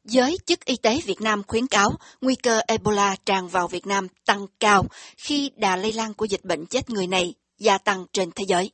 Giới chức y tế Việt Nam khuyến cáo nguy cơ Ebola tràn vào Việt Nam tăng cao khi đà lây lan của dịch bệnh chết người này gia tăng trên thế giới.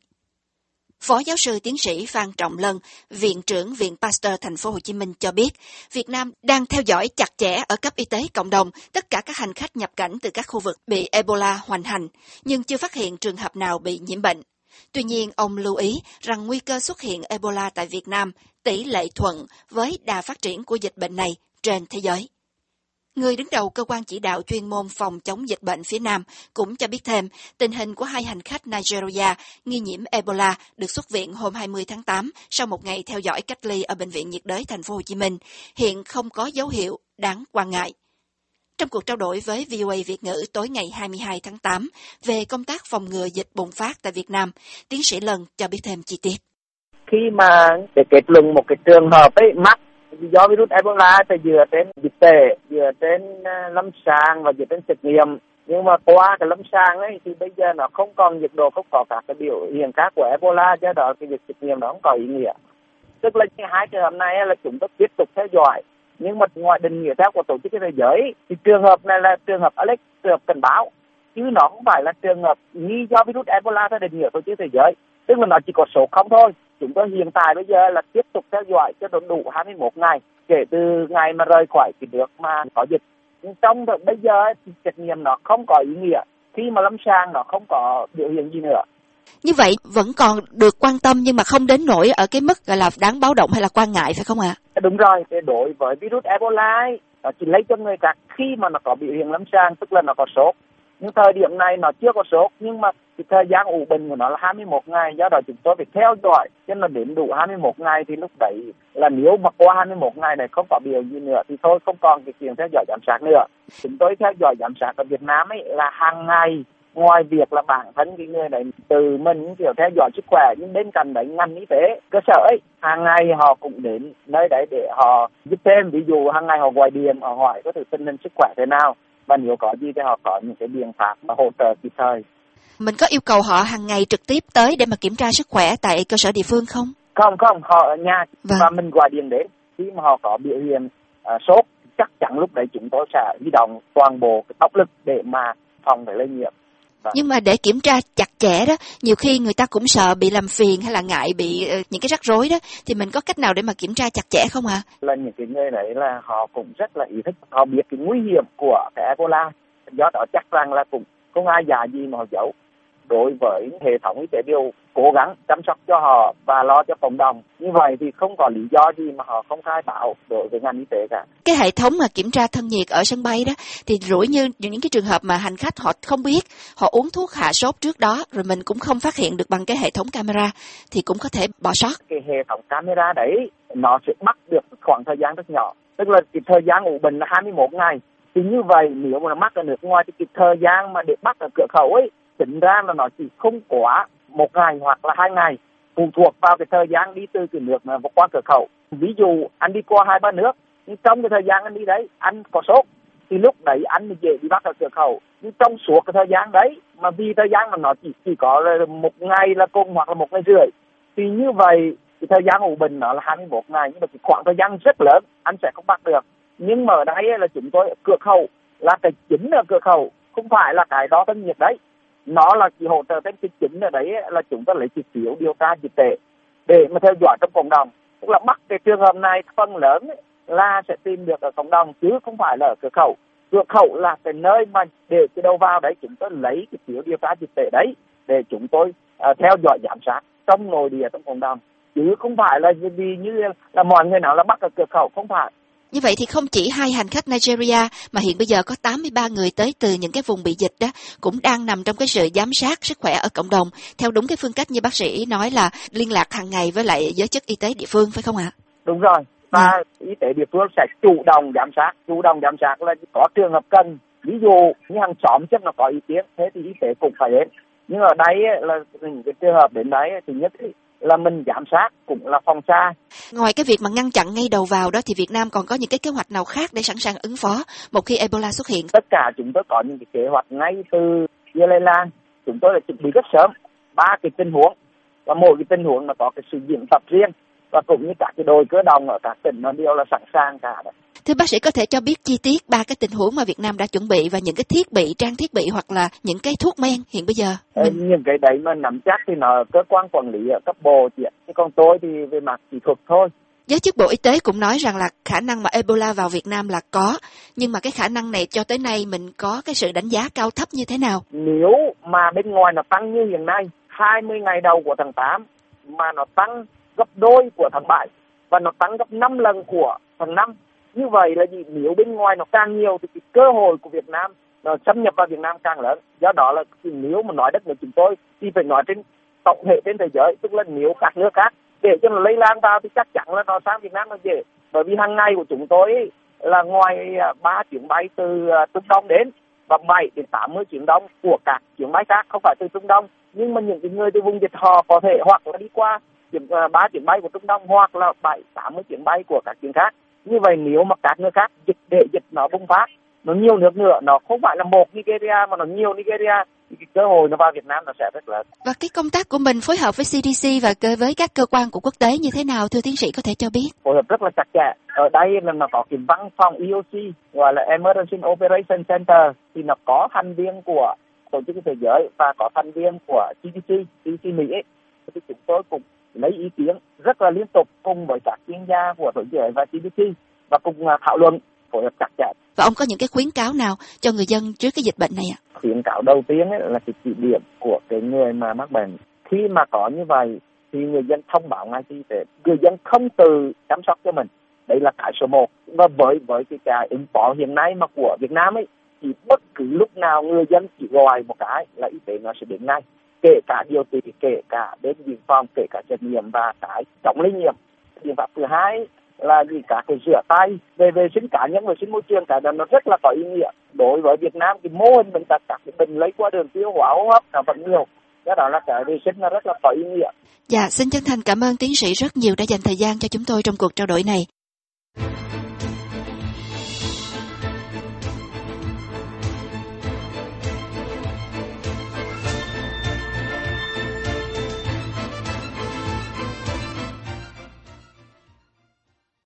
Phó giáo sư tiến sĩ Phan Trọng Lân, Viện trưởng Viện Pasteur Thành phố Hồ Chí Minh cho biết, Việt Nam đang theo dõi chặt chẽ ở cấp y tế cộng đồng tất cả các hành khách nhập cảnh từ các khu vực bị Ebola hoành hành, nhưng chưa phát hiện trường hợp nào bị nhiễm bệnh. Tuy nhiên, ông lưu ý rằng nguy cơ xuất hiện Ebola tại Việt Nam tỷ lệ thuận với đà phát triển của dịch bệnh này trên thế giới. Người đứng đầu cơ quan chỉ đạo chuyên môn phòng chống dịch bệnh phía Nam cũng cho biết thêm tình hình của hai hành khách Nigeria nghi nhiễm Ebola được xuất viện hôm 20 tháng 8 sau một ngày theo dõi cách ly ở Bệnh viện nhiệt đới Thành phố Hồ Chí Minh, hiện không có dấu hiệu đáng quan ngại. Trong cuộc trao đổi với VOA Việt ngữ tối ngày 22 tháng 8 về công tác phòng ngừa dịch bùng phát tại Việt Nam, tiến sĩ Lân cho biết thêm chi tiết. Khi mà để kết luận một cái trường hợp ấy mắc do virus Ebola thì dựa trên dịch tễ, dựa trên lâm sàng và dựa trên xét nghiệm. Nhưng mà qua cái lâm sàng ấy thì bây giờ nó không còn nhiệt độ, không có các cái biểu hiện khác của Ebola, do đó cái việc xét nghiệm nó không có ý nghĩa. Tức là hai trường hợp này là chúng ta tiếp tục theo dõi. Nhưng mà ngoài định nghĩa theo của Tổ chức Y tế Thế giới thì trường hợp này là trường hợp Alex, trường hợp cảnh báo, chứ nó không phải là trường hợp nghi do virus Ebola theo định nghĩa của Tổ chức Y tế Thế giới. Tức là nó chỉ có số không thôi. Chúng tôi hiện tại bây giờ là tiếp tục theo dõi cho đủ 21 ngày kể từ ngày mà rời khỏi cái nước mà có dịch. Nhưng trong bây giờ thì xét nghiệm nó không có ý nghĩa khi mà lâm sàng nó không có biểu hiện gì nữa. Như vậy vẫn còn được quan tâm nhưng mà không đến nỗi ở cái mức gọi là đáng báo động hay là quan ngại, phải không ạ? Đúng rồi, đối với virus Ebola ấy, nó chỉ lấy cho người khác khi mà nó có biểu hiện lâm sàng, tức là nó có sốt. Nhưng thời điểm này nó chưa có sốt, nhưng mà cái thời gian ủ bệnh của nó là 21 ngày, do đó chúng tôi phải theo dõi cho nó đến đủ 21 ngày thì lúc đấy là nếu mà qua 21 ngày này không có biểu gì nữa thì thôi không còn cái chuyện theo dõi giám sát nữa. Chúng tôi theo dõi giám sát ở Việt Nam ấy là hàng ngày, ngoài việc là bản thân cái người này từ mình kiểu theo dõi sức khỏe, nhưng bên cạnh đấy ngành y tế cơ sở ấy hàng ngày họ cũng đến nơi đấy để họ giúp thêm. Ví dụ hàng ngày họ gọi điện họ hỏi có thể tình hình sức khỏe thế nào, và nếu có gì thì họ có những cái biện pháp mà hỗ trợ kịp thời. Mình có yêu cầu họ hàng ngày trực tiếp tới để mà kiểm tra sức khỏe tại cơ sở địa phương không? Không, họ ở nhà và mình gọi điện đến. Khi mà họ có biểu hiện sốt, chắc chắn lúc đấy chúng tôi sẽ huy động toàn bộ cái tốc lực để mà phòng cái lây nhiễm. Nhưng mà để kiểm tra chặt chẽ đó, nhiều khi người ta cũng sợ bị làm phiền hay là ngại bị những cái rắc rối đó, thì mình có cách nào để mà kiểm tra chặt chẽ không ạ? Là những cái người đấy là họ cũng rất là ý thức, họ biết cái nguy hiểm của cái Ebola, do đó chắc rằng là cũng không ai giả gì mà họ giấu. Đối với hệ thống y tế đều cố gắng chăm sóc cho họ và lo cho cộng đồng. Như vậy thì không có lý do gì mà họ không khai báo đối với ngành y tế cả. Cái hệ thống mà kiểm tra thân nhiệt ở sân bay đó, thì rủi như những cái trường hợp mà hành khách họ không biết, họ uống thuốc hạ sốt trước đó, rồi mình cũng không phát hiện được bằng cái hệ thống camera, thì cũng có thể bỏ sót. Cái hệ thống camera đấy, nó sẽ bắt được khoảng thời gian rất nhỏ. Tức là cái thời gian ủ bệnh là 21 ngày. Thì như vậy, nếu mà nó mắc ở nước ngoài thì cái thời gian mà để bắt ở cửa khẩu ấy, tính ra là nó chỉ không quá 1 ngày hoặc là 2 ngày, phụ thuộc vào cái thời gian đi từ cái nước mà qua cửa khẩu. Ví dụ anh đi qua 2-3 nước, nhưng trong cái thời gian anh đi đấy anh có sốt thì lúc đấy anh dễ bị bắt ở cửa khẩu. Nhưng trong suốt cái thời gian đấy mà vì thời gian mà nó chỉ có là 1 ngày là cùng hoặc là 1 ngày rưỡi, thì như vậy cái thời gian ủ bệnh nó là 21 ngày, nhưng mà cái khoảng thời gian rất lớn anh sẽ không bắt được. Nhưng mà ở đây là chúng tôi ở cửa khẩu là cái chính ở cửa khẩu, không phải là cái đo thân nhiệt đấy. Nó là chỉ hỗ trợ thêm cái chính ở đấy là chúng ta lấy chỉ phiếu điều tra dịch tễ để mà theo dõi trong cộng đồng. Tức là bắt cái trường hợp này phần lớn là sẽ tìm được ở cộng đồng chứ không phải là ở cửa khẩu. Cửa khẩu là cái nơi mà để cái đầu vào đấy chúng tôi lấy cái phiếu điều tra dịch tễ đấy để chúng tôi theo dõi giám sát trong nội địa trong cộng đồng, chứ không phải là vì như là mọi người nào là bắt ở cửa khẩu, không phải. Như vậy thì không chỉ hai hành khách Nigeria mà hiện bây giờ có 83 người tới từ những cái vùng bị dịch đó cũng đang nằm trong cái sự giám sát sức khỏe ở cộng đồng theo đúng cái phương cách như bác sĩ nói là liên lạc hàng ngày với lại giới chức y tế địa phương, phải không ạ? Đúng rồi, và y tế địa phương sẽ chủ động giám sát là có trường hợp cần, ví dụ như hàng xóm chắc nó có ý kiến thế thì y tế cũng phải đến. Nhưng ở đây là những cái trường hợp đến đấy thì nhất là mình giám sát cũng là phòng xa. Ngoài cái việc mà ngăn chặn ngay đầu vào đó thì Việt Nam còn có những cái kế hoạch nào khác để sẵn sàng ứng phó một khi Ebola xuất hiện? Tất cả chúng tôi có những cái kế hoạch ngay từ khi lây lan, chúng tôi đã chuẩn bị rất sớm 3 cái tình huống, và mỗi cái tình huống nó có cái sự diễn tập riêng, và cũng như các cái đội cơ động ở các tỉnh nó đều là sẵn sàng cả đấy. Thưa bác sĩ, có thể cho biết chi tiết 3 cái tình huống mà Việt Nam đã chuẩn bị và những cái thiết bị, trang thiết bị hoặc là những cái thuốc men hiện bây giờ? Những cái đấy mà nắm chắc thì nó cơ quan quản lý ở cấp bộ chứ còn tôi thì về mặt kỹ thuật thôi. Giới chức Bộ Y tế cũng nói rằng là khả năng mà Ebola vào Việt Nam là có, nhưng mà cái khả năng này cho tới nay mình có cái sự đánh giá cao thấp như thế nào? Nếu mà bên ngoài nó tăng như hiện nay, 20 ngày đầu của tháng 8 mà nó tăng gấp đôi của tháng 7 và nó tăng gấp 5 lần của tháng 5. Như vậy là gì? Nếu bên ngoài nó càng nhiều thì cái cơ hội của Việt Nam nó xâm nhập vào Việt Nam càng lớn. Do đó là nếu mà nói đất nước chúng tôi thì phải nói trên tổng hệ trên thế giới, tức là nếu các nước khác để cho nó lây lan vào thì chắc chắn là nó sang Việt Nam nó dễ. Bởi vì hàng ngày của chúng tôi là ngoài 3 chuyến bay từ Trung Đông đến và 7 đến 80 chuyến đông của các chuyến bay khác không phải từ Trung Đông, nhưng mà những cái người từ vùng dịch họ có thể hoặc là đi qua 3 chuyến bay của Trung Đông hoặc là 7-80 chuyến bay của các chuyến khác. Như vậy nếu mà các nước khác để dịch nó bùng phát, nó nhiều nước nữa, nó không phải là một Nigeria mà nó nhiều Nigeria, thì cái cơ hội nó vào Việt Nam nó sẽ rất lớn. Và cái công tác của mình phối hợp với CDC và với các cơ quan của quốc tế như thế nào, thưa tiến sĩ có thể cho biết? Phối hợp rất là chặt chẽ. Ở đây là nó có cái văn phòng EOC gọi là Emergency Operation Center, thì nó có thành viên của Tổ chức Thế giới và có thành viên của CDC Mỹ ấy. Thì chúng tôi cũng lấy ý kiến rất là liên tục cùng với các chuyên gia của Tổ chức Thế giới và CDC và cùng thảo luận, phối hợp chặt chẽ. Và ông có những cái khuyến cáo nào cho người dân trước cái dịch bệnh này ạ? Khuyến cáo đầu tiên ấy là cái chỉ điểm của cái người mà mắc bệnh. Khi mà có như vậy thì người dân thông báo ngay cho y tế. Người dân không tự chăm sóc cho mình. Đấy là cái số 1. Và với cái ứng phó hiện nay mà của Việt Nam ấy, thì bất cứ lúc nào người dân chỉ gọi một cái là y tế nó sẽ đến ngay. Kể cả điều trị, kể cả đến biên phòng, kể cả xét nghiệm và cái chống lây nhiễm. Biện pháp thứ hai là gì, cả cái rửa tay, về vệ sinh cá nhân, vệ sinh môi trường, cái đó nó rất là có ý nghĩa. Đối với Việt Nam thì mô hình bệnh tật, các cái bệnh lấy qua đường tiêu hóa hô hấp nó vẫn nhiều, cái đó là cái vệ sinh nó rất là có ý nghĩa. Dạ, xin chân thành cảm ơn tiến sĩ rất nhiều đã dành thời gian cho chúng tôi trong cuộc trao đổi này.